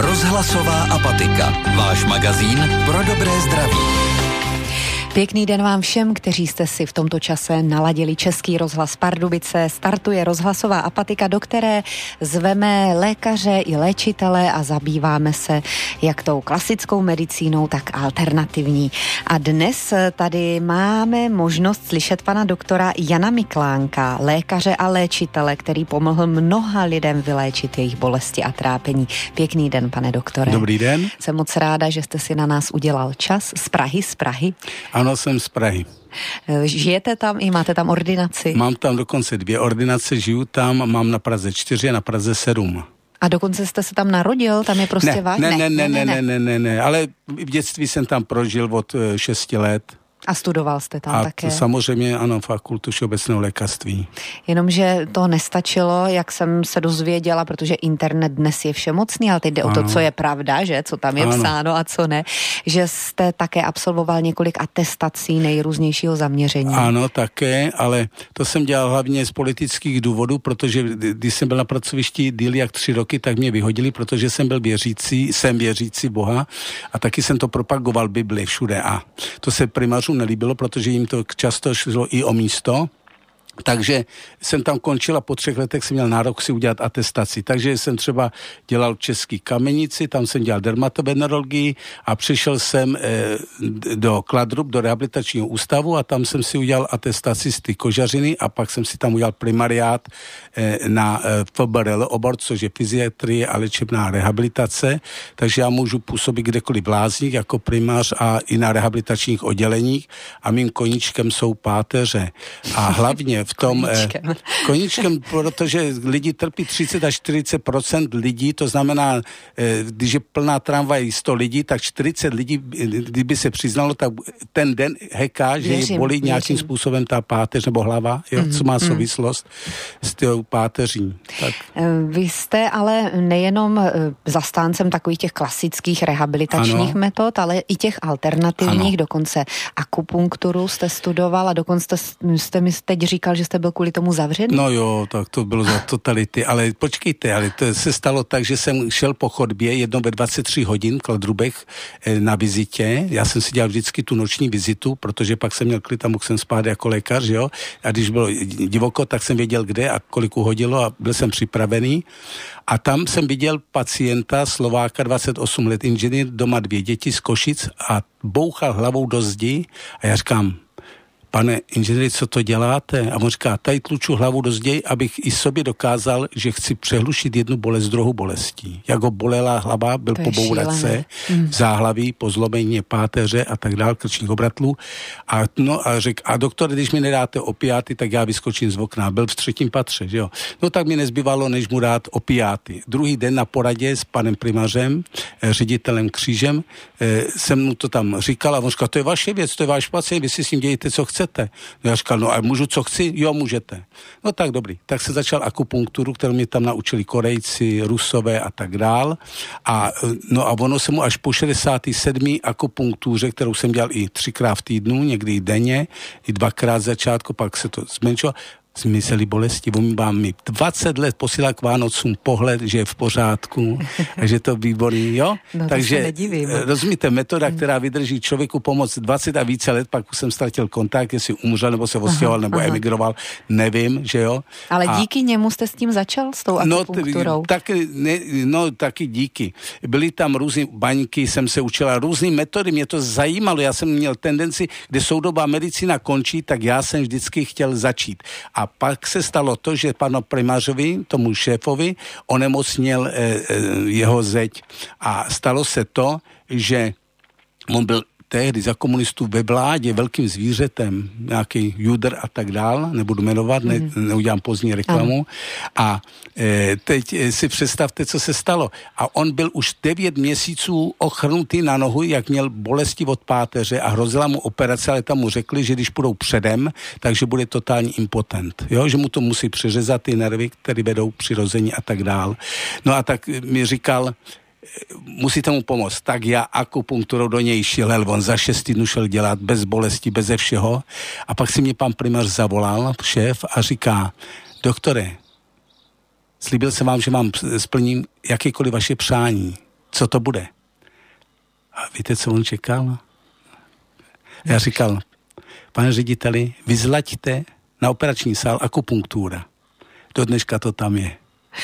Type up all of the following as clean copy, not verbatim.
Rozhlasová apatika. Váš magazín pro dobré zdraví. Pěkný den vám všem, kteří jste si v tomto čase naladili Český rozhlas Pardubice. Startuje rozhlasová apatika, do které zveme lékaře i léčitele a zabýváme se jak tou klasickou medicínou, tak alternativní. A dnes tady máme možnost slyšet pana doktora Jana Miklánka, lékaře a léčitele, který pomohl mnoha lidem vyléčit jejich bolesti a trápení. Pěkný den, pane doktore. Dobrý den. Jsem moc ráda, že jste si na nás udělal čas. Z Prahy? Ano, jsem z Prahy. Žijete tam i máte tam ordinaci? Mám tam dokonce 2 ordinace, žiju tam, mám na Praze 4 a na Praze 7. A dokonce jste se tam narodil, tam je prostě váš? Ne, ale v dětství jsem tam prožil od 6 let. A studoval jste tam také? A samozřejmě, ano, fakultu všeobecného lékařství. Jenomže to nestačilo, jak jsem se dozvěděla, protože internet dnes je všemocný, ale teď jde o to, co je pravda, že? Co tam je psáno a co ne. Že jste také absolvoval několik atestací nejrůznějšího zaměření. Ano, také, ale to jsem dělal hlavně z politických důvodů, protože když jsem byl na pracovišti díl jak 3 roky, tak mě vyhodili, protože jsem byl věřící Boha a taky jsem to propagoval Bibli všude a to se primářům nelíbilo, protože jim to často šlo i o místo. Takže jsem tam končil a po 3 letech jsem měl nárok si udělat atestaci. Takže jsem třeba dělal v České Kamenici, tam jsem dělal dermatovenerologii a přišel jsem do Kladrub, do rehabilitačního ústavu a tam jsem si udělal atestaci z ty kožařiny a pak jsem si tam udělal primariát na FBRL obor, což je fyziatrie a léčebná rehabilitace. Takže já můžu působit kdekoliv v lázních jako primář a i na rehabilitačních odděleních a mým koníčkem jsou páteře. A hlavně v tom koníčkem, protože lidi trpí 30 až 40% lidí, to znamená, když je plná tramvaj 100 lidí, tak 40 lidí, kdyby se přiznalo, tak ten den heká, že je bolí nějakým způsobem ta páteř nebo hlava, co má souvislost s tou páteří. Tak. Vy jste ale nejenom zastáncem takových těch klasických rehabilitačních metod, ale i těch alternativních, dokonce akupunkturu jste studoval a dokonce jste mi teď říkal, že jste byl kvůli tomu zavřený? No jo, tak to bylo za totality, ale počkejte, ale to se stalo tak, že jsem šel po chodbě jednou ve 23 hodin v Kladrubech na vizitě. Já jsem si dělal vždycky tu noční vizitu, protože pak jsem měl klid a mohl jsem spát jako lékař, jo. A když bylo divoko, tak jsem věděl, kde a kolik uhodilo a byl jsem připravený. A tam jsem viděl pacienta, Slováka, 28 let, inženýr, doma 2 děti z Košic a bouchal hlavou do zdi a já říkám, pane inženýri, co to děláte? A on říká, tady tluču hlavu do zdi, abych i sobě dokázal, že chci přehlušit jednu bolest druhou bolestí. Jak ho bolela hlava, byl po bourace, v záhlaví, po zlomení páteře a tak dál, krčních obratlů. A řekl, a doktor, když mi nedáte opiáty, tak já vyskočím z okna. Byl v 3. patře, že jo. No tak mi nezbývalo, než mu dát opiáty. Druhý den na poradě s panem primářem, ředitelem Křížem, jsem mu to tam říkal a on říkal, to je vaše věc, to je váš pacient, vy si s ním dějte, co chcete. Já říkal, no a můžu, co chci? Jo, můžete. No tak dobrý. Tak se začal akupunkturu, kterou mě tam naučili Korejci, Rusové a tak dál. A ono se mu až po 67. akupunktuře, kterou jsem dělal i 3krát v týdnu, někdy i denně, i 2krát začátku, pak se to zmenšilo, zmizely bolesti. On mi 20 let posílá k Vánocům pohled, že je v pořádku a že to výborný, jo? No, takže rozumíte, metoda, která vydrží člověku pomoct 20 a více let, pak už jsem ztratil kontakt, jestli umřel, nebo se odstěhoval, nebo emigroval, nevím, že jo? Ale díky němu jste s tím začal, s tou akupunkturou? Taky díky. Byly tam různé baňky, jsem se učila různé metody, mě to zajímalo, já jsem měl tendenci, kde soudobá medicína končí, tak já jsem vždycky chtěl začít. A pak se stalo to, že panu primářovi, tomu šéfovi, onemocněl jeho zeď. A stalo se to, že on byl tehdy za komunistů ve vládě velkým zvířetem, nějaký Judr a tak dál, nebudu jmenovat, neudělám pozdní reklamu. A teď si představte, co se stalo. A on byl už 9 měsíců ochrnutý na nohu, jak měl bolesti od páteře a hrozila mu operace, ale tam mu řekli, že když půjdou předem, takže bude totální impotent. Jo? Že mu to musí přeřezat ty nervy, které vedou přirození a tak dál. No a tak mi říkal, musíte mu pomoct. Tak já akupunkturou do něj šel, on za 6 týdnů šel dělat, bez bolesti, beze všeho. A pak si mě pan primář zavolal, šéf, a říká, doktore, slíbil jsem vám, že vám splním jakékoliv vaše přání. co to bude. A víte, co on čekal? Já říkal, pane řediteli, vyzlaďte na operační sál akupunktura. Do dneška to tam je.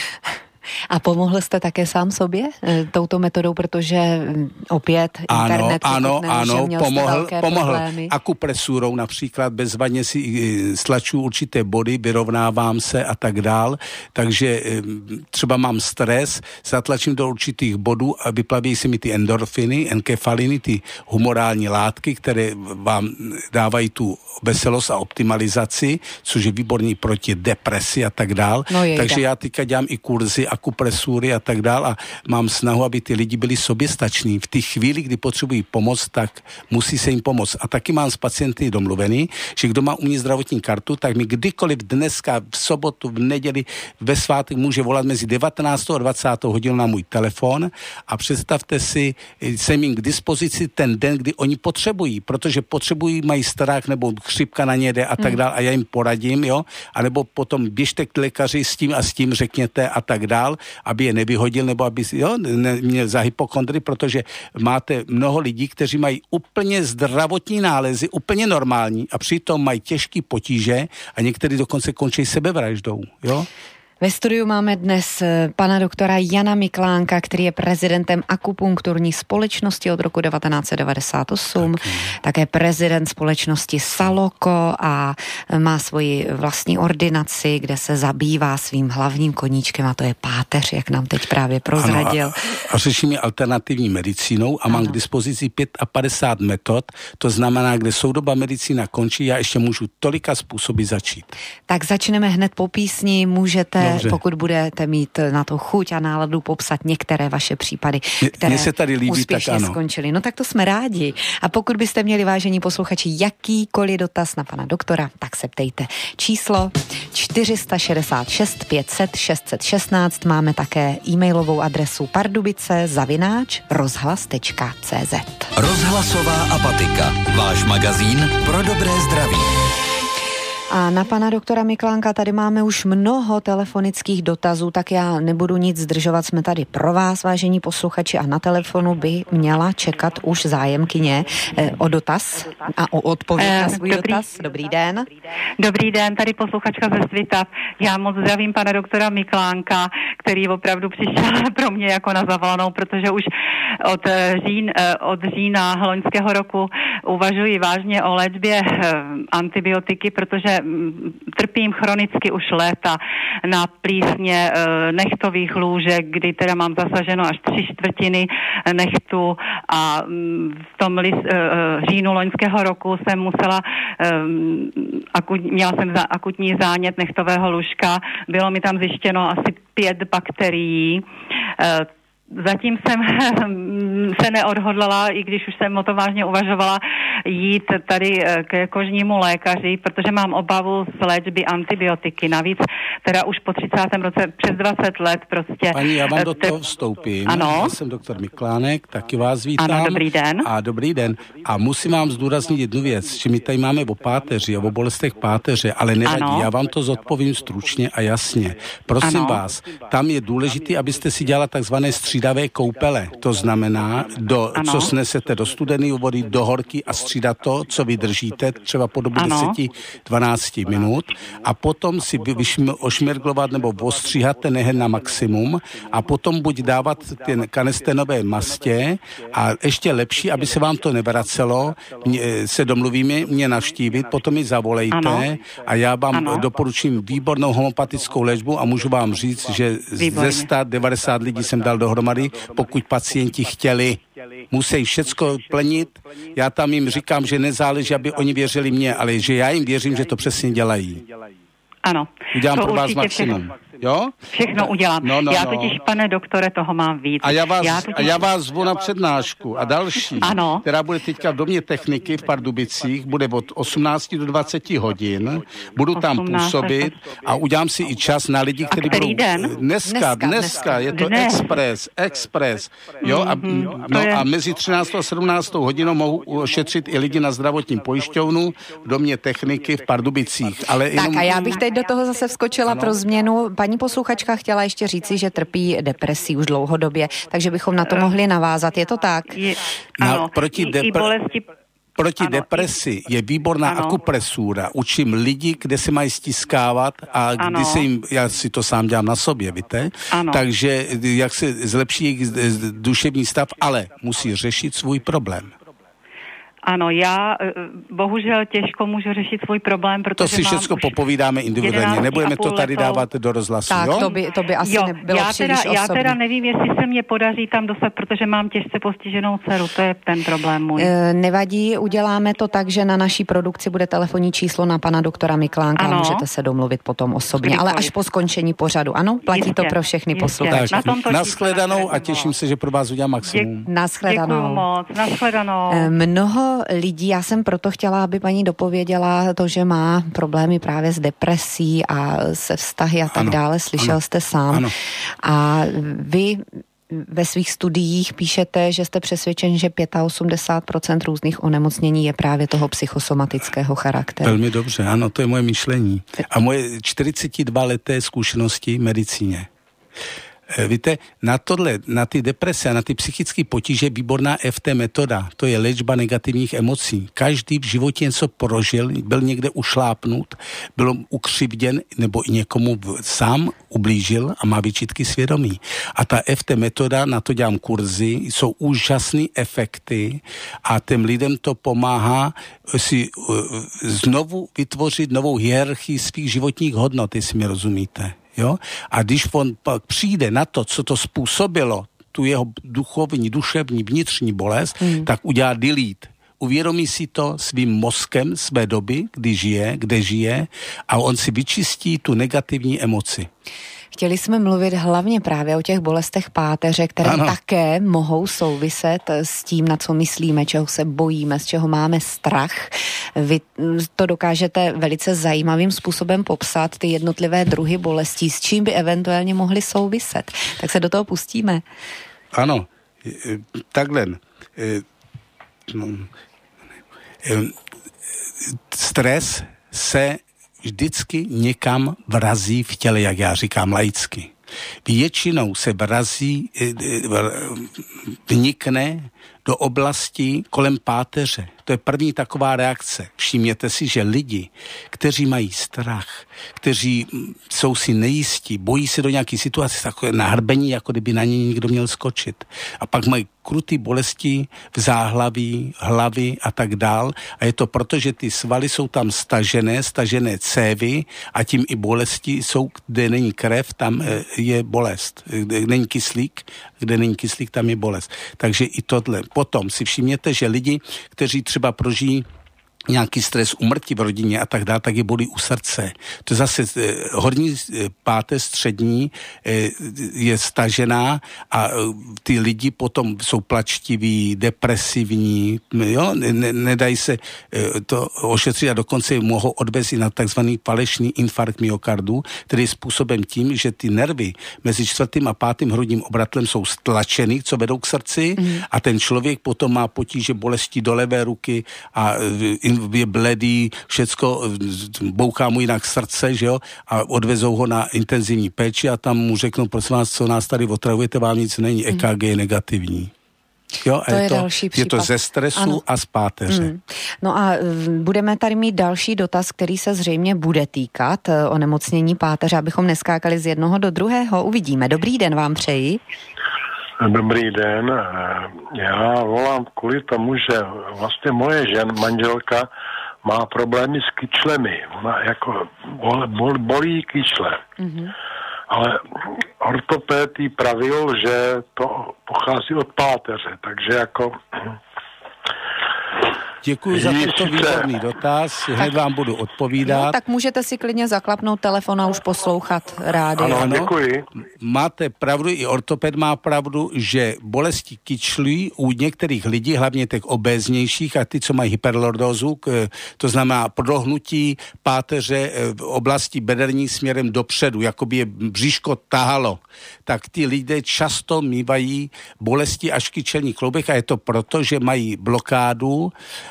A pomohl jste také sám sobě touto metodou, protože opět internet... Ano, pomohl akupresurou například, bezvadně si stlačuju určité body, vyrovnávám se a tak dál, takže třeba mám stres, zatlačím do určitých bodů a vyplaví se mi ty endorfiny, enkefaliny, ty humorální látky, které vám dávají tu veselost a optimalizaci, což je výborný proti depresi a tak dál. Takže já teďka dělám i kurzy akupresury a tak dál a mám snahu, aby ty lidi byli soběstační. V té chvíli, kdy potřebují pomoc, tak musí se jim pomoct. A taky mám s pacienty domluvený, že kdo má u mě zdravotní kartu, tak mi kdykoliv dneska, v sobotu, v neděli, ve svátek může volat mezi 19. a 20. hodinou na můj telefon a představte si, jsem jim k dispozici ten den, kdy oni potřebují, protože potřebují, mají strach nebo chřipka na ně jde a tak dál a já jim poradím, jo, anebo potom běžte k lékaři s tím a s tím řekněte a tak dál, aby je nevyhodil, nebo aby měl za hypochondry, protože máte mnoho lidí, kteří mají úplně zdravotní nálezy, úplně normální a přitom mají těžké potíže a někteří dokonce končí sebevraždou, jo. Ve studiu máme dnes pana doktora Jana Miklánka, který je prezidentem akupunkturní společnosti od roku 1998, také prezident společnosti Saloko a má svoji vlastní ordinaci, kde se zabývá svým hlavním koníčkem a to je páteř, jak nám teď právě prozradil. A řeším je alternativní medicínou a mám k dispozici 55 metod, to znamená, kde soudobá medicína končí, já ještě můžu tolika způsoby začít. Tak začneme hned po písni, můžete, pokud budete mít na to chuť a náladu, popsat některé vaše případy, které se tady líbí, úspěšně skončily. No tak to jsme rádi. A pokud byste měli, vážení posluchači, jakýkoliv dotaz na pana doktora, tak se ptejte. Číslo 466 500 616, máme také e-mailovou adresu pardubice@rozhlas.cz. Rozhlasová apatika, váš magazín pro dobré zdraví. A na pana doktora Miklánka tady máme už mnoho telefonických dotazů, tak já nebudu nic zdržovat, jsme tady pro vás, vážení posluchači, a na telefonu by měla čekat už zájemkyně o dotaz a o odpověď na svůj dotaz. Dobrý den. Dobrý den, tady posluchačka ze Svitav. Já moc zdravím pana doktora Miklánka, který opravdu přišel pro mě jako na zavolanou, protože už od října loňského roku uvažuji vážně o léčbě antibiotiky, protože trpím chronicky už léta na plísně nechtových lůžek, kdy teda mám zasaženo až 3/4 nechtu a v tom říjnu loňského roku jsem musela, měla jsem akutní zánět nechtového lůžka, bylo mi tam zjištěno asi 5 bakterií. Zatím jsem se neodhodlala, i když už jsem o to vážně uvažovala, jít tady k kožnímu lékaři, protože mám obavu z léčby antibiotiky. Navíc teda už po 30. roce přes 20 let prostě... Paní, já vám do toho vstoupím. Ano. Já jsem doktor Miklánek, taky vás vítám. Ano, dobrý den. A dobrý den. A musím vám zdůraznit jednu věc, že my tady máme o páteři a o bolestech páteře, ale nevadí, ano. Já vám to zodpovím stručně a jasně. Prosím vás, tam je důležité, abyste si dělala takzvané střídavé koupele. To znamená, co snesete do studené vody, do horky a střídat to, co vydržíte, třeba po dobu 10-12 minut a potom si ošmirglovat nebo ostříhat ten nehen na maximum a potom buď dávat ten kanestenové mastě a ještě lepší, aby se vám to nevracelo, se domluvíme, mě navštívit, potom mi zavolejte a já vám doporučím výbornou homeopatickou léčbu a můžu vám říct, že ze 190 lidí jsem dal dohromady, pokud pacienti chtěli. Musí všecko plnit. Já tam jim říkám, že nezáleží, aby oni věřili mě, ale že já jim věřím, že to přesně dělají. Ano. Udělám pro vás maximum. Jo? Všechno udělám. Já totiž, pane doktore, toho mám víc. A já vás zvu na přednášku a další, která bude teďka v Domě techniky v Pardubicích, bude od 18 do 20 hodin. Budu tam působit a udělám si i čas na lidi, kteří budou... Dneska, je to Express. Jo? A mezi 13 a 17 hodinou mohu ošetřit i lidi na zdravotním pojišťovnu v Domě techniky v Pardubicích. Ale tak a já bych teď do toho zase vskočila pro změnu. paní posluchačka chtěla ještě říci, že trpí depresí už dlouhodobě, takže bychom na to mohli navázat. Je to tak? Ano, Proti depresi je výborná akupresura. Učím lidi, kde se mají stiskávat a kdy se jim, já si to sám dělám na sobě, víte? Takže jak se zlepší jejich duševní stav, ale musí řešit svůj problém. Ano, já bohužel těžko můžu řešit svůj problém, protože to si všechno popovídáme individuálně. Nebudeme to tady dávat do rozhlasu, tak, jo? To by asi nebylo příliš osobní. Já teda nevím, jestli se mě podaří tam dostat, protože mám těžce postiženou dceru. To je ten problém můj. Nevadí, uděláme to tak, že na naší produkci bude telefonní číslo na pana doktora Miklánka a můžete se domluvit potom osobně, ale až po skončení pořadu. Ano, platí to pro všechny posluchače. Nashledanou a těším se, že pro vás udělám maximum. Nashledanou. Děkuju moc. Nashledanou. Mnoho lidí, já jsem proto chtěla, aby paní dopověděla to, že má problémy právě s depresí a se vztahy a tak dále. Slyšel jste sám. Ano. A vy ve svých studiích píšete, že jste přesvědčen, že 85% různých onemocnění je právě toho psychosomatického charakteru. Velmi dobře, ano, to je moje myšlení. A moje 42leté zkušenosti v medicíně. Víte, na ty deprese a na ty psychické potíže výborná EFT metoda, to je léčba negativních emocí. Každý v životě něco prožil, byl někde ušlápnut, byl ukřivděn nebo i někomu sám ublížil a má výčitky svědomí. A ta EFT metoda, na to dělám kurzy, jsou úžasné efekty a těm lidem to pomáhá si znovu vytvořit novou hierarchii svých životních hodnot, jestli mi rozumíte. Jo? A když on pak přijde na to, co to způsobilo, tu jeho duchovní, duševní, vnitřní bolest, tak udělá delete. Uvědomí si to svým mozkem své doby, kde žije a on si vyčistí tu negativní emoci. Chtěli jsme mluvit hlavně právě o těch bolestech páteře, které také mohou souviset s tím, na co myslíme, čeho se bojíme, z čeho máme strach. Vy to dokážete velice zajímavým způsobem popsat, ty jednotlivé druhy bolestí, s čím by eventuálně mohly souviset. Tak se do toho pustíme. Ano, takhle. Stres se vždycky někam vrazí v těle, jak já říkám laicky. Většinou se vnikne do oblasti kolem páteře. To je první taková reakce. Všimněte si, že lidi, kteří mají strach, kteří jsou si nejistí, bojí se do nějaké situace, takové nahrbení, jako kdyby na ně někdo měl skočit. A pak mají kruté bolesti v záhlaví, hlavy a tak dál. A je to proto, že ty svaly jsou tam stažené cévy a tím i bolesti jsou, kde není krev, tam je bolest. Kde není kyslík, tam je bolest. Takže i tohle. Potom si všimněte, že lidi, kteří třeba prožijí nějaký stres, úmrtí v rodině a tak dále, tak je bolí u srdce. To zase horní páteř střední je stažená a ty lidi potom jsou plačtiví, depresivní, jo? Nedají se to ošetřit a dokonce mohou odvést i na takzvaný falešný infarkt myokardu, který je způsobem tím, že ty nervy mezi 4. a 5. hrudním obratlem jsou stlačeny, co vedou k srdci a ten člověk potom má potíže bolesti do levé ruky a je bledý, všecko, bouchá mu jinak srdce, že jo, a odvezou ho na intenzivní péči a tam mu řeknou, prosím vás, co nás tady otravujete, vám nic není, EKG je negativní. Jo, to je další případ. Je to ze stresu a z páteře. No a budeme tady mít další dotaz, který se zřejmě bude týkat onemocnění páteře, abychom neskákali z jednoho do druhého. Uvidíme. Dobrý den vám přeji. Dobrý den. Já volám kvůli tomu, že vlastně moje manželka má problémy s kyčlemi. Ona jako bolí kyčle. Ale ortoped jí pravil, že to pochází od páteře, takže jako... Děkuji za tento výborný dotaz, hned vám budu odpovídat. No, tak můžete si klidně zaklapnout telefon a už poslouchat rádio. Ano, děkuji. Máte pravdu, i ortoped má pravdu, že bolesti kyčlí u některých lidí, hlavně těch obéznějších a ty, co mají hyperlordózu, to znamená prohnutí páteře v oblasti bederní směrem dopředu, jakoby je bříško tahalo, tak ty lidé často mívají bolesti až kyčelní kloubech a je to proto, že mají blokádu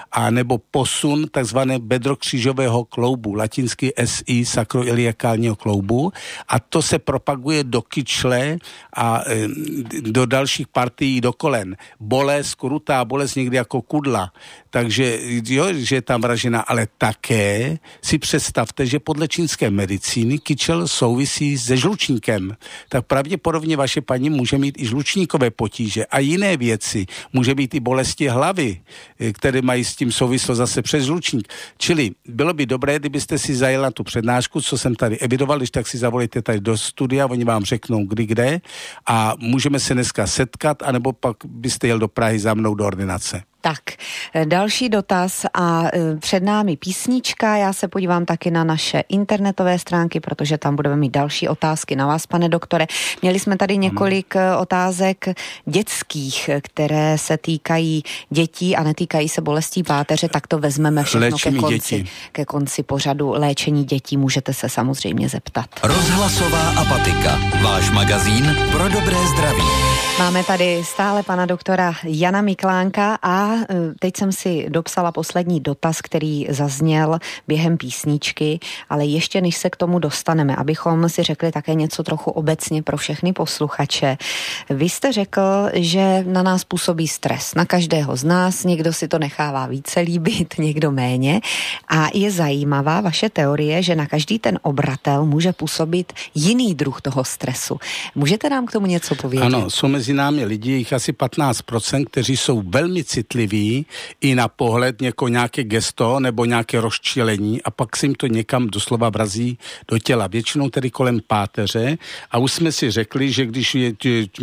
a nebo posun takzvané bedrokřížového kloubu, latinsky SI, sakroiliakálního kloubu, a to se propaguje do kyčle a do dalších partií do kolen. Bolest, krutá bolest někdy jako kudla. Takže jo, že je tam vražena, ale také si představte, že podle čínské medicíny kyčel souvisí se žlučníkem. Tak pravděpodobně vaše paní může mít i žlučníkové potíže a jiné věci. Může být i bolesti hlavy, které mají s tím souvislost zase přes žlučník. Čili bylo by dobré, kdybyste si zajela tu přednášku, co jsem tady evidoval, když tak si zavolejte tady do studia, oni vám řeknou kdy, kde a můžeme se dneska setkat, anebo pak byste jel do Prahy za mnou do ordinace. Tak, další dotaz a před námi písnička. Já se podívám taky na naše internetové stránky, protože tam budeme mít další otázky na vás, pane doktore. Měli jsme tady několik otázek dětských, které se týkají dětí a netýkají se bolestí páteře, tak to vezmeme všechno ke konci pořadu léčení dětí. Můžete se samozřejmě zeptat. Rozhlasová apatika. Váš magazín pro dobré zdraví. Máme tady stále pana doktora Jana Miklánka a teď jsem si dopsala poslední dotaz, který zazněl během písničky, ale ještě než se k tomu dostaneme, abychom si řekli také něco trochu obecně pro všechny posluchače. Vy jste řekl, že na nás působí stres, na každého z nás, někdo si to nechává více líbit, někdo méně a je zajímavá vaše teorie, že na každý ten obratel může působit jiný druh toho stresu. Můžete nám k tomu něco povědět? Ano, jsou mezi námi lidi, jich asi 15%, kteří jsou velmi citliví i na pohled nějaké gesto nebo nějaké rozčilení a pak se jim to někam doslova vrazí do těla. Většinou tedy kolem páteře a už jsme si řekli, že když je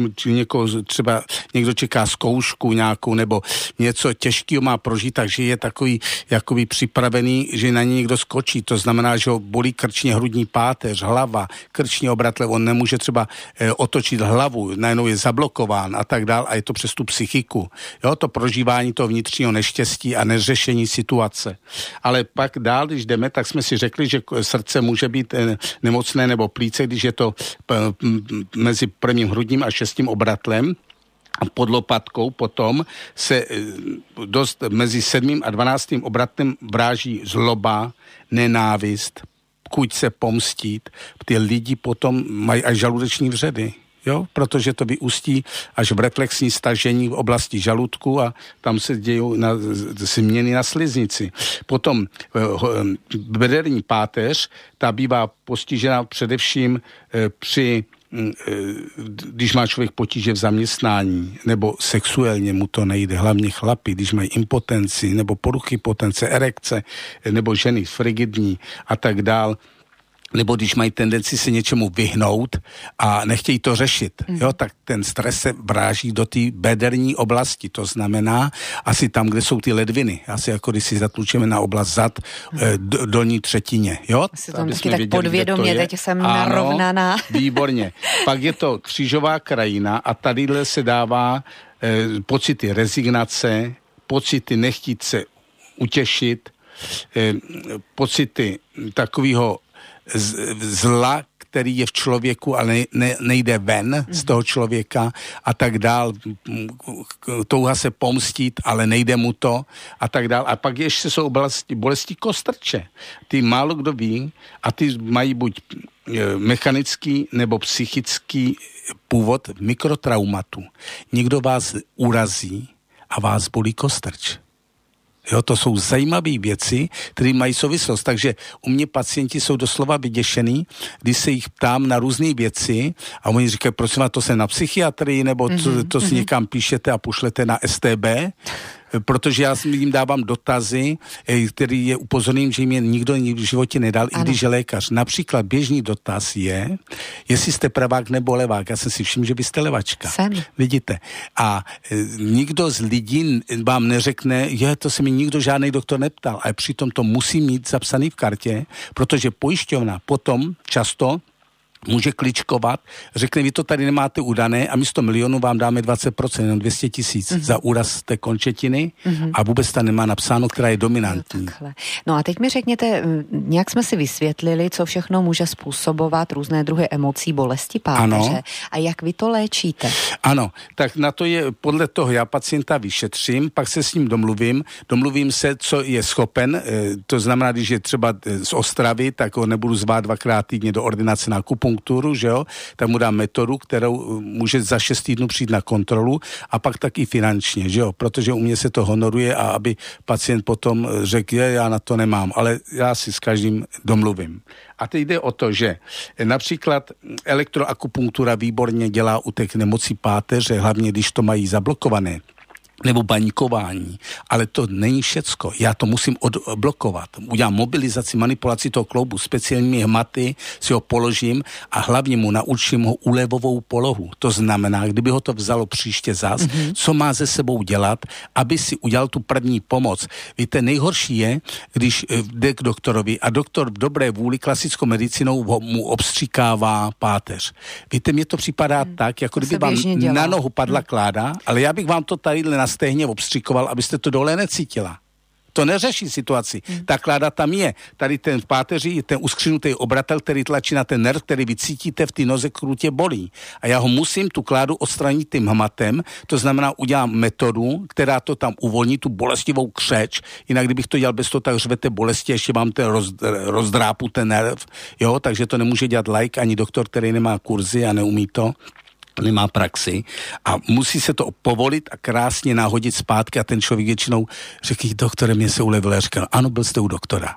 třeba někdo čeká zkoušku nějakou nebo něco těžkého má prožít, takže je takový jakoby připravený, že na něj někdo skočí. To znamená, že ho bolí krčně hrudní páteř, hlava, krční obratle, on nemůže třeba otočit hlavu, najednou je zablokován a tak dál a je to přes tu psychiku. Jo, to prožívání toho vnitřního neštěstí a neřešení situace. Ale pak dál, když jdeme, tak jsme si řekli, že srdce může být nemocné nebo plíce, když je to mezi prvním hrudním a šestým obratlem. A pod lopatkou potom se dost mezi 7. a 12. obratlem vráží zloba, nenávist, chuť se pomstít. Ty lidi potom mají až žaludeční vředy. Jo, protože to vyústí až v reflexní stažení v oblasti žaludku a tam se dějí změny na sliznici. Potom bederní páteř, ta bývá postižena především když má člověk potíže v zaměstnání, nebo sexuálně mu to nejde, hlavně chlapi, když mají impotenci, nebo poruchy potence, erekce, nebo ženy frigidní a tak dál, nebo když mají tendenci se něčemu vyhnout a nechtějí to řešit, jo, tak ten stres se vráží do té bederní oblasti, to znamená asi tam, kde jsou ty ledviny, asi jako když si zatlučeme na oblast zad, dolní třetině, jo. Asi tam taky tak podvědomě, teď jsem narovnaná. Výborně. Pak je to křížová krajina a tadyhle se dává pocity rezignace, pocity nechtít se utěšit, pocity takového zla, který je v člověku, ale nejde ven z toho člověka a tak dál. Touha se pomstít, ale nejde mu to a tak dál. A pak ještě jsou bolesti kostrče. Ty málo kdo ví a ty mají buď mechanický nebo psychický původ mikrotraumatu. Někdo vás urazí a vás bolí kostrč. Jo, to jsou zajímavé věci, které mají souvislost. Takže u mě pacienti jsou doslova vyděšený, když se jich ptám na různé věci a oni říkají, prosím vás, to se na psychiatrii, nebo to si někam píšete a pošlete na STB, protože já jim dávám dotazy, který je upozorním, že jim je nikdo v životě nedal, i když je lékař. Například běžný dotaz je, jestli jste pravák nebo levák. Já jsem si všiml, že vy jste levačka. Vidíte. A nikdo z lidí vám neřekne, to se mi nikdo žádný doktor neptal, ale přitom to musí mít zapsaný v kartě, protože pojišťovna potom často může kličkovat, řekne, vy to tady nemáte udané a místo milionu vám dáme 20%, jenom 200 000 za úraz té končetiny a vůbec tam nemá napsáno, která je dominantní. No a teď mi řekněte, nějak jsme si vysvětlili, co všechno může způsobovat různé druhy emocí, bolesti páteře. Ano. A jak vy to léčíte? Ano, tak na to je, podle toho já pacienta vyšetřím, pak se s ním domluvím se, co je schopen, to znamená, když je třeba z Ostravy, tak ho nebudu zvát 2krát týdně do ordinace na akupunkturu, že jo, tak mu dám metodu, kterou může za 6 týdnů přijít na kontrolu a pak taky finančně, že jo, protože u mě se to honoruje a aby pacient potom řekl, já na to nemám, ale já si s každým domluvím. A teď jde o to, že například elektroakupunktura výborně dělá u těch nemocí páteře, hlavně když to mají zablokované, nebo baňkování, ale to není všecko. Já to musím odblokovat. Udělám mobilizaci, manipulaci toho kloubu, speciálními hmaty, si ho položím a hlavně mu naučím ho úlevovou polohu. To znamená, kdyby ho to vzalo příště zas, co má ze sebou dělat, aby si udělal tu první pomoc. Víte, nejhorší je, když jde k doktorovi a doktor v dobré vůli klasickou medicínou mu obstříkává páteř. Víte, mně to připadá tak, jako kdyby vám na nohu padla kláda, ale já bych vám to tady na stehně obstříkoval, abyste to dole necítila. To neřeší situaci. Ta kláda tam je. Tady ten v páteři je ten uskřinutý obratel, který tlačí na ten nerv, který vy cítíte v té noze, krutě bolí. A já ho musím tu kládu odstranit tím hmatem, to znamená udělám metodu, která to tam uvolní, tu bolestivou křeč, jinak kdybych to dělal bez toho, tak řvete bolesti, ještě vám ten rozdrápu ten nerv, jo, takže to nemůže dělat laik ani doktor, který nemá kurzy a neumí to. Nemá praxi a musí se to povolit a krásně nahodit zpátky a ten člověk většinou řekl, doktore, mě se ulevilo. Já říkal, ano, byl jste u doktora.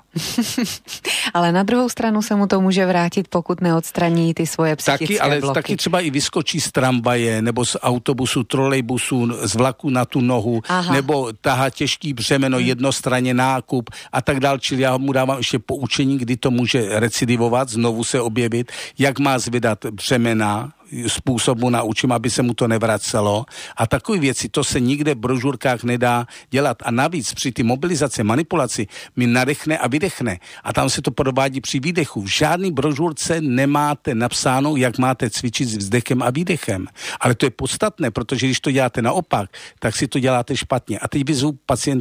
Ale na druhou stranu se mu to může vrátit, pokud neodstraní ty svoje psychické bloky. Taky třeba i vyskočí z tramvaje, nebo z autobusu, trolejbusu, z vlaku na tu nohu, nebo tahá těžký břemeno jednostranně nákup a tak dál. Čili já mu dávám ještě poučení, kdy to může recidivovat, znovu se objevit, jak má zvedat břemena, způsobu naučím, aby se mu to nevracelo. A takové věci, to se nikde v brožurkách nedá dělat. A navíc při ty mobilizaci, manipulaci mi nadechne a vydechne. A tam se to provádí při výdechu. V žádný brožurce nemáte napsáno, jak máte cvičit s vzdechem a výdechem. Ale to je podstatné, protože když to děláte naopak, tak si to děláte špatně. A teď vyzvu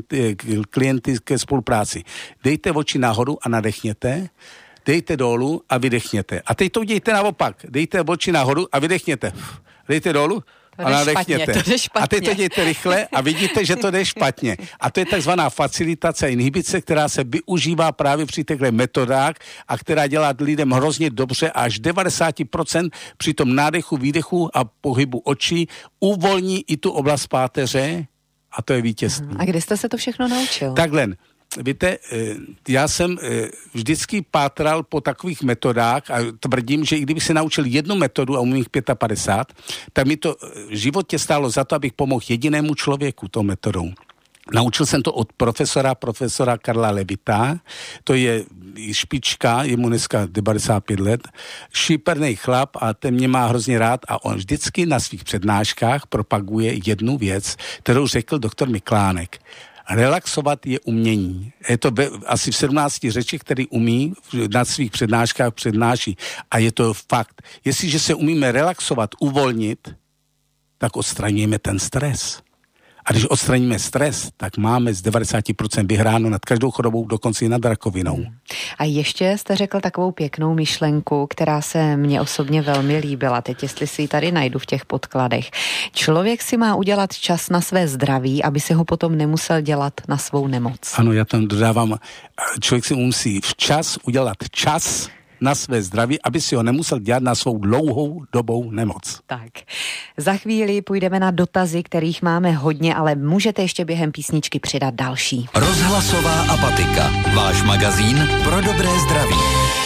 klienty ke spolupráci. Dejte oči nahoru a nadechněte. Dejte dolů a vydechněte. A teď to udějte naopak. Dejte oči nahoru a vydechněte. Dejte dolů a nadechněte. A teď to dějte rychle a vidíte, že to jde špatně. A to je takzvaná facilitace inhibice, která se využívá právě při těchto metodách a která dělá lidem hrozně dobře až 90% při tom nádechu, výdechu a pohybu očí uvolní i tu oblast páteře a to je vítězství. A kde jste se to všechno naučil? Takhle. Víte, já jsem vždycky pátral po takových metodách a tvrdím, že i kdybych se naučil jednu metodu a umím jich 55, tak mi to v životě stálo za to, abych pomohl jedinému člověku tou metodou. Naučil jsem to od profesora Karla Levita, to je špička, je mu dneska 95 let, šipernej chlap a ten mě má hrozně rád a on vždycky na svých přednáškách propaguje jednu věc, kterou řekl doktor Miklánek. Relaxovat je umění. Je to asi v 17 řečech, který umí na svých přednáškách přednáší. A je to fakt. Jestliže se umíme relaxovat, uvolnit, tak odstraníme ten stres. A když odstraníme stres, tak máme z 90% vyhráno nad každou chorobou, dokonce i nad rakovinou. A ještě jste řekl takovou pěknou myšlenku, která se mně osobně velmi líbila. Teď, jestli si ji tady najdu v těch podkladech. Člověk si má udělat čas na své zdraví, aby si ho potom nemusel dělat na svou nemoc. Ano, já tam dodávám, člověk si musí včas udělat čas na své zdraví, aby si ho nemusel dělat na svou dlouhou dobou nemoc. Tak, za chvíli půjdeme na dotazy, kterých máme hodně, ale můžete ještě během písničky přidat další. Rozhlasová apatika. Váš magazín pro dobré zdraví.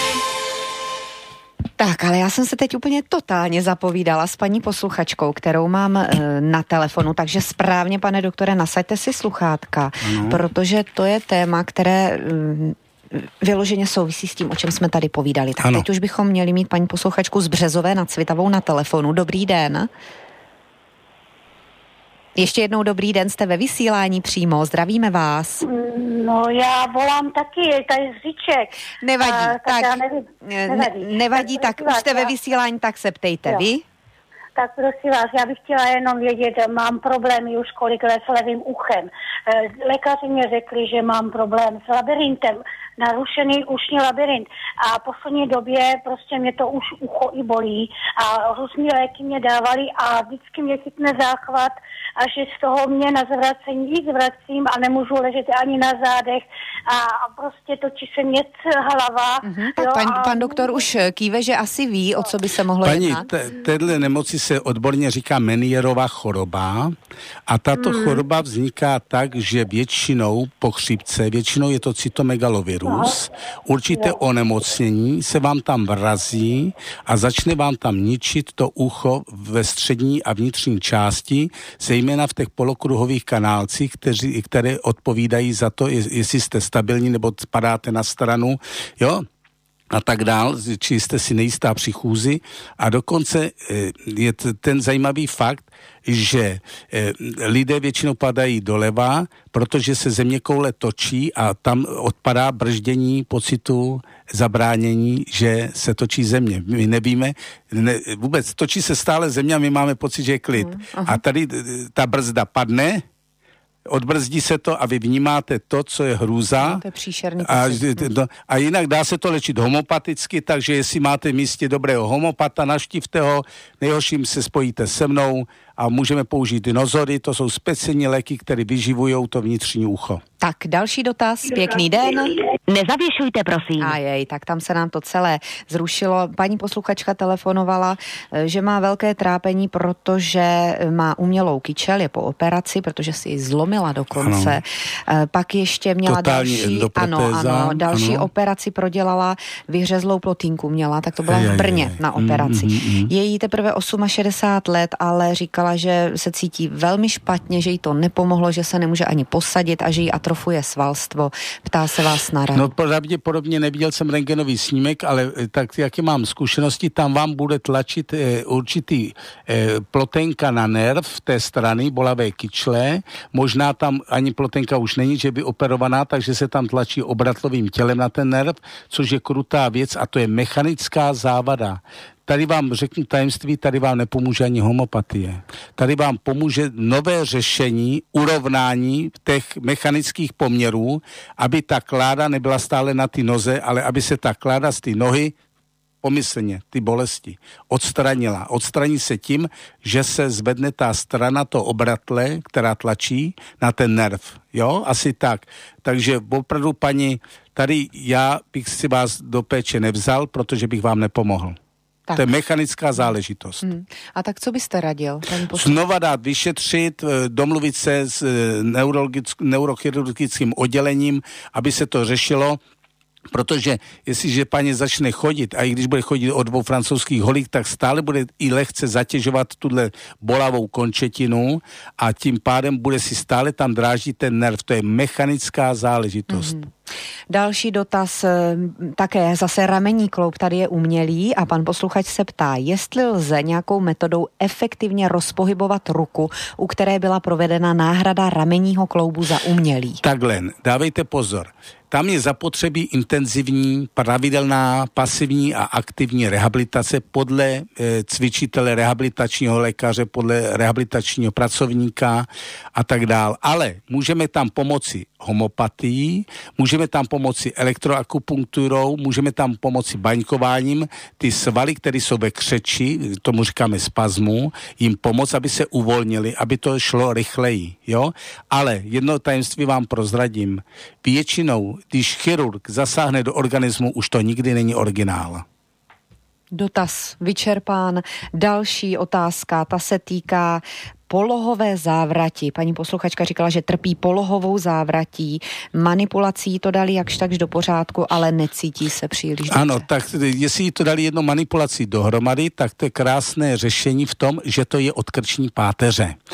Tak, ale já jsem se teď úplně totálně zapovídala s paní posluchačkou, kterou mám na telefonu, takže správně, pane doktore, nasaďte si sluchátka, protože to je téma, které vyloženě souvisí s tím, o čem jsme tady povídali. Tak teď už bychom měli mít paní posluchačku z Březové nad Svitavou na telefonu. Dobrý den. Ještě jednou dobrý den, jste ve vysílání přímo, zdravíme vás. No já volám taky, tady Zříček. Nevadí, nevadí, tak už jste ve vysílání, tak se ptejte vy. Tak prosím vás, já bych chtěla jenom vědět, mám problémy už kolik let s levým uchem. Lékaři mě řekli, že mám problém s labyrintem, narušený ušní labyrint. A v poslední době prostě mě to už ucho i bolí a různý léky mě dávali a vždycky mě chytne záchvat a že z toho mě na zvracení zvracím a nemůžu ležet ani na zádech a prostě točí se mě hlava. Tak pan doktor už kýve, že asi ví, o co by se mohlo jednat. Téhle nemoci se odborně říká Menierova choroba a tato choroba vzniká tak, že většinou po chřipce, většinou je to cytomegalovirus, určité onemocnění se vám tam vrazí a začne vám tam ničit to ucho ve střední a vnitřní části, zejména v těch polokruhových kanálcích, které odpovídají za to, jestli jste stabilní nebo padáte na stranu, jo, a tak dál, či jste si nejistá při chůzi. A dokonce je ten zajímavý fakt, že lidé většinou padají doleva, protože se zeměkoule točí a tam odpadá brždění pocitu zabránění, že se točí země. My nevíme, vůbec točí se stále země a my máme pocit, že je klid. A tady ta brzda padne, odbrzdí se to a vy vnímáte to, co je hrůza. To je příšerný a jinak dá se to léčit homopaticky, takže jestli máte v místě dobrého homopata, navštivte ho, nejhorším se spojíte se mnou a můžeme použít nozory, to jsou speciální léky, které vyživují to vnitřní ucho. Tak další dotaz, pěkný den. Nezavěšujte, prosím. Tak tam se nám to celé zrušilo. Paní posluchačka telefonovala, že má velké trápení, protože má umělou kyčel, je po operaci, protože si ji zlomila dokonce. Pak ještě měla další operaci prodělala, vyhřezlou plotínku měla, tak to byla v Brně na operaci. Je jí teprve 68 let, ale říkala, že se cítí velmi špatně, že jí to nepomohlo, že se nemůže ani posadit a že jí atrofuje svalstvo. Ptá se vás na radu. No pravděpodobně neviděl jsem rentgenový snímek, ale tak jaké mám zkušenosti, tam vám bude tlačit určitý plotenka na nerv té strany bolavé kyčle. Možná tam ani plotenka už není, že by operovaná, takže se tam tlačí obratlovým tělem na ten nerv, což je krutá věc a to je mechanická závada. Tady vám řeknu tajemství, tady vám nepomůže ani homopatie. Tady vám pomůže nové řešení, urovnání těch mechanických poměrů, aby ta kláda nebyla stále na ty noze, ale aby se ta kláda z ty nohy pomyslně, ty bolesti, odstranila. Odstraní se tím, že se zvedne ta strana, to obratle, která tlačí na ten nerv. Jo, asi tak. Takže opravdu, paní, tady já bych si vás do péče nevzal, protože bych vám nepomohl. Tak. To je mechanická záležitost. A tak co byste radil? Znova dát vyšetřit, domluvit se s neurochirurgickým oddělením, aby se to řešilo, protože jestliže paní začne chodit, a i když bude chodit o 2 francouzských holích, tak stále bude i lehce zatěžovat tuhle bolavou končetinu a tím pádem bude si stále tam dráždit ten nerv. To je mechanická záležitost. Další dotaz, také zase ramenní kloub, tady je umělý a pan posluchač se ptá, jestli lze nějakou metodou efektivně rozpohybovat ruku, u které byla provedena náhrada ramenního kloubu za umělý. Takhle, dávejte pozor. Tam je zapotřebí intenzivní, pravidelná, pasivní a aktivní rehabilitace podle cvičitele, rehabilitačního lékaře, podle rehabilitačního pracovníka a tak dál. Ale můžeme tam pomoci homopatií, můžeme tam pomoci elektroakupunkturou, můžeme tam pomoci baňkováním, ty svaly, které jsou ve křeči, tomu říkáme spazmu, jim pomoct, aby se uvolnili, aby to šlo rychleji, jo? Ale jedno tajemství vám prozradím. Většinou, když chirurg zasáhne do organismu, už to nikdy není originál. Dotaz vyčerpán. Další otázka, ta se týká polohové závrati. Paní posluchačka říkala, že trpí polohovou závratí. Manipulací to dali jakž takž do pořádku, ale necítí se příliš dobře. Ano, tak jestli to dali jednou manipulací dohromady, tak to je krásné řešení v tom, že to je od krční páteře.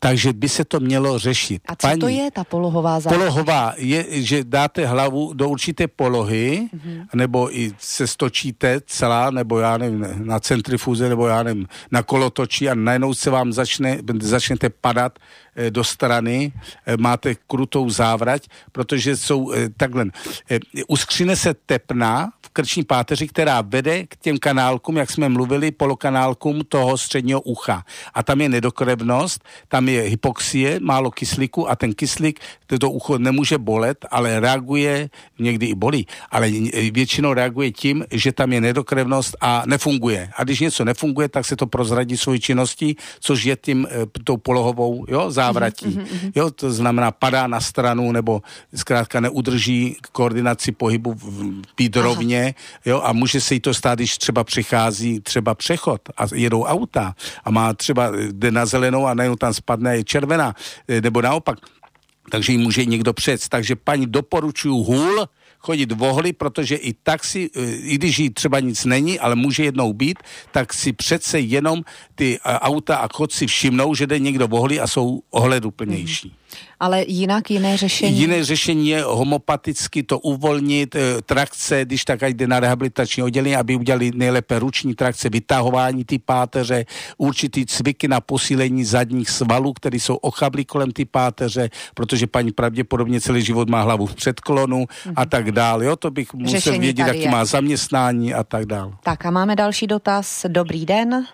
Takže by se to mělo řešit. A co to je ta polohová zátěž? Polohová je, že dáte hlavu do určité polohy, nebo i se stočíte celá, nebo já nevím, na centrifuze, nebo já nevím, na kolotočí a najednou se vám začnete padat do strany, máte krutou závrať, protože jsou takhle. Uskřine se tepna v krční páteři, která vede k těm kanálkům, jak jsme mluvili, polokanálkům toho středního ucha. A tam je nedokrevnost, tam je hypoxie, málo kyslíku a ten kyslík, to ucho nemůže bolet, ale reaguje, někdy i bolí, ale většinou reaguje tím, že tam je nedokrevnost a nefunguje. A když něco nefunguje, tak se to prozradí svojí činností, což je tím tou polohovou, závratí. Jo, to znamená padá na stranu nebo zkrátka neudrží koordinaci pohybu být rovně, jo, a může se jí to stát, když třeba přichází třeba přechod a jedou auta a má třeba jde na zelenou a najednou tam spadne je červená, nebo naopak. Takže jí může někdo přec. Takže paní doporučuju hůl chodit vohly, protože i tak si, i když jí třeba nic není, ale může jednou být, tak si přece jenom ty auta a chodci všimnou, že jde někdo vohly a jsou ohleduplnější. Ale jinak jiné řešení? Jiné řešení je homopaticky to uvolnit, trakce, když tak ať jde na rehabilitační oddělení, aby udělali nejlépe ruční trakce, vytahování ty páteře, určitý cviky na posílení zadních svalů, které jsou ochablí kolem ty páteře, protože paní pravděpodobně celý život má hlavu v předklonu a tak dál. Jo, to bych musel řešení vědět, jaký má zaměstnání a tak dál. Tak a máme další dotaz. Dobrý den.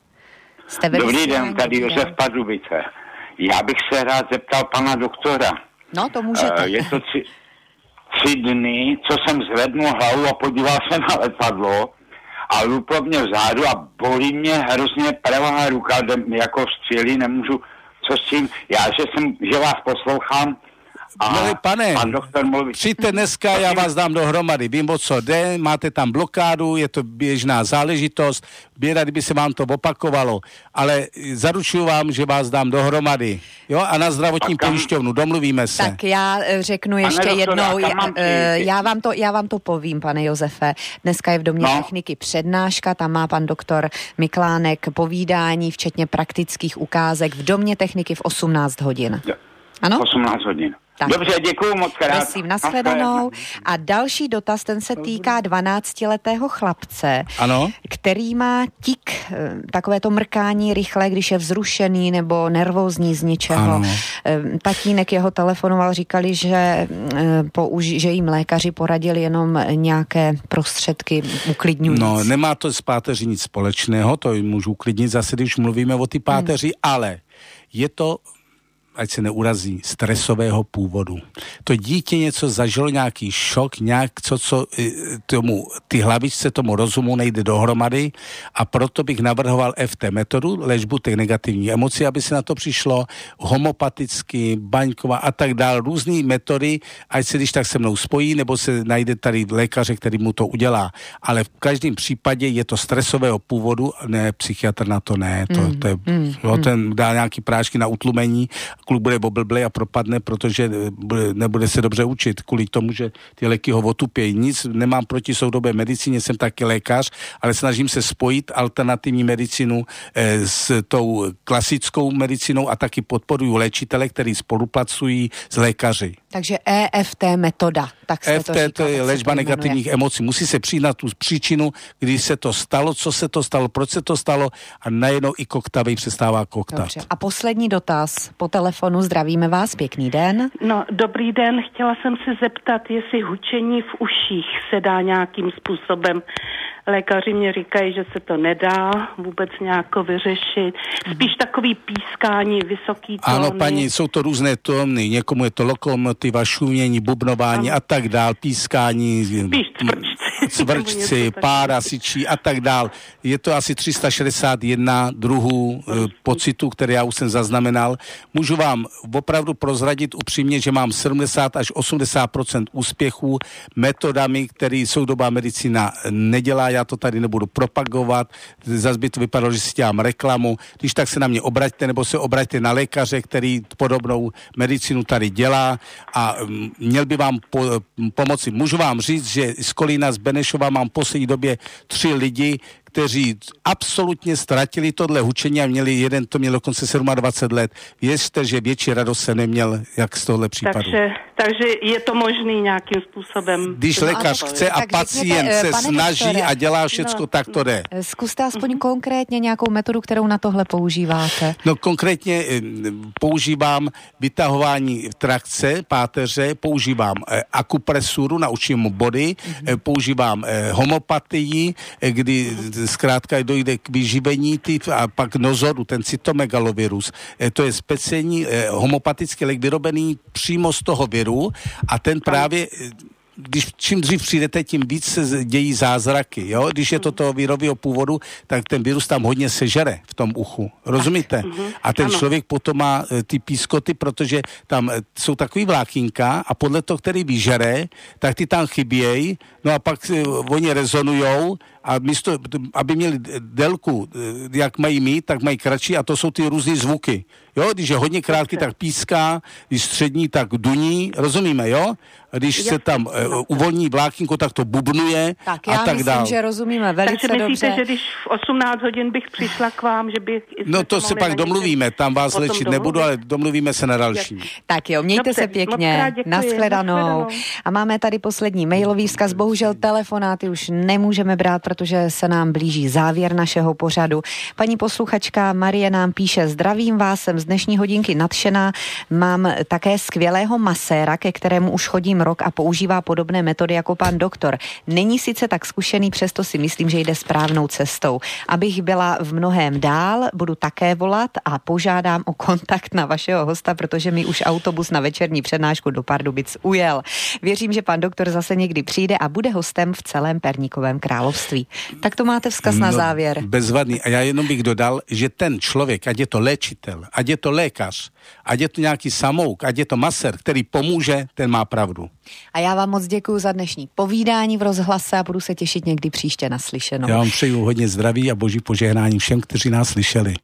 Dobrý den, tady Josef Pardubice. Já bych se rád zeptal pana doktora. No, to můžete. Je to 3 dny, co jsem zvednul hlavu a podíval se na letadlo a luplo mě vzadu a bolí mě hrozně pravá ruka, jako vstřelí, nemůžu, co s tím, že vás poslouchám. Milý pane, pan doktor mluví. Přijďte dneska, já vás dám dohromady. Vím, o co jde, máte tam blokádu, je to běžná záležitost, běda, kdyby se vám to opakovalo, ale zaručuju vám, že vás dám dohromady. Jo, a na zdravotní pojišťovnu, domluvíme se. Tak já řeknu ještě jednou, já vám to povím, pane Josefe. Dneska je v Domě techniky přednáška, tam má pan doktor Miklánek povídání, včetně praktických ukázek v Domě techniky v 18 hodin. Ano? 18 hodin. Tak. Dobře, děkuju moc krát. Prosím, nashledanou. A další dotaz, ten se týká 12letého chlapce, ano? který má tik, takové to mrkání rychle, když je vzrušený nebo nervózní z ničeho. Ano. Tatínek jeho telefonoval, říkali, že jim lékaři poradili jenom nějaké prostředky uklidňující. No, nemá to s páteří nic společného, to můžu uklidnit zase, když mluvíme o ty páteři, ale je to, ať se neurazí, stresového původu. To dítě něco zažilo, nějaký šok, co ty hlavičce tomu rozumu nejde dohromady a proto bych navrhoval FT metodu, léčbu těch negativních emocí, aby se na to přišlo homopaticky, baňková a tak dál, různý metody, ať se když tak se mnou spojí, nebo se najde tady lékaře, který mu to udělá. Ale v každém případě je to stresového původu, ne, psychiatr na to ne, ten dá nějaký prášky na utlumení, kluk bude oblblej a propadne, protože nebude se dobře učit, kvůli tomu, že ty léky ho otupějí. Nic nemám proti soudobé medicíně, jsem taky lékař, ale snažím se spojit alternativní medicínu s tou klasickou medicínou a taky podporuju léčitele, kteří spolupracují s lékaři. Takže EFT metoda, tak se to říká. To je léčba negativních emocí. Musí se přijít na tu příčinu, kdy se to stalo, co se to stalo, proč se to stalo a najednou i koktavej přestává koktat. Dobře. A poslední dotaz po telefonu. Zdravíme vás, pěkný den. No, dobrý den. Chtěla jsem se zeptat, jestli hučení v uších se dá nějakým způsobem. Lékaři mě říkají, že se to nedá vůbec nějak vyřešit. Spíš takový pískání, vysoký tóny. Ano, paní, jsou to různé tóny. Někomu je to lokomotiva, šumění, bubnování a tak dál, pískání. Spíš cvrčci, pára, syčí a tak dál. Je to asi 361 druhů pocitů, které já už jsem zaznamenal. Můžu vám opravdu prozradit upřímně, že mám 70 až 80% úspěchů metodami, které soudobá medicína nedělá. Já to tady nebudu propagovat. Zas by to vypadalo, že si dělám reklamu. Když tak se na mě obraťte, nebo se obraťte na lékaře, který podobnou medicínu tady dělá a měl by vám pomoci. Můžu vám říct, že z Kolína z Benešova mám v poslední době 3 lidi, kteří absolutně ztratili tohle hučení a jeden to měl dokonce 27 let. Věřte, že větší radost se neměl, jak z tohle případu. Takže je to možný nějakým způsobem. Když lékař chce a pacient se snaží doktore, a dělá všecko, tak to jde. Zkuste aspoň konkrétně nějakou metodu, kterou na tohle používáte. No konkrétně používám vytahování trakce, páteře, používám akupresuru na uším body, používám homopatii, kdy zkrátka dojde k vyživení a pak nozoru, ten cytomegalovirus. To je speciální homopatický lék vyrobený přímo z toho viru a ten právě čím dřív přijdete, tím víc se dějí zázraky, jo? Když je to toho virového původu, tak ten virus tam hodně sežere v tom uchu. Rozumíte? A ten člověk potom má ty pískoty, protože tam jsou takový vlákínka a podle toho, který vyžere, tak ty tam chybějí, no a pak oni rezonujou a místo, aby měli délku, jak mají mít, tak mají kratší a to jsou ty různý zvuky. Jo, když je hodně krátký, tak píská, když střední, tak duní, rozumíme, jo? Když se tam uvolní vlákínko, tak to bubnuje tak, a tak dále. Já myslím, že rozumíme velice dobře. Takže myslíte, že když v 18 hodin bych přišla k vám, že bych... No to se pak domluvíme, tam vás léčit nebudu, ale domluvíme se na další. Tak jo, mějte se pěkně, nashledanou. A máme tady poslední mailový vzkaz, bohužel telefonáty už nemůžeme brát, protože se nám blíží závěr našeho pořadu. Paní posluchačka Marie nám píše: zdravím vás, jsem z dnešní hodinky nadšená, mám také skvělého maséra, ke kterému už chodím rok a používá podobné metody jako pan doktor. Není sice tak zkušený, přesto si myslím, že jde správnou cestou. Abych byla v mnohém dál, budu také volat a požádám o kontakt na vašeho hosta, protože mi už autobus na večerní přednášku do Pardubic ujel. Věřím, že pan doktor zase někdy přijde a bude hostem v celém Perníkovém království. Tak to máte vzkaz na závěr. Bezvadný. A já jenom bych dodal, že ten člověk, ať je to léčitel, ať je to lékař, ať je to nějaký samouk, ať je to masér, který pomůže, ten má pravdu. A já vám moc děkuji za dnešní povídání v rozhlase a budu se těšit někdy příště naslyšenou. Já vám přeju hodně zdraví a boží požehnání všem, kteří nás slyšeli.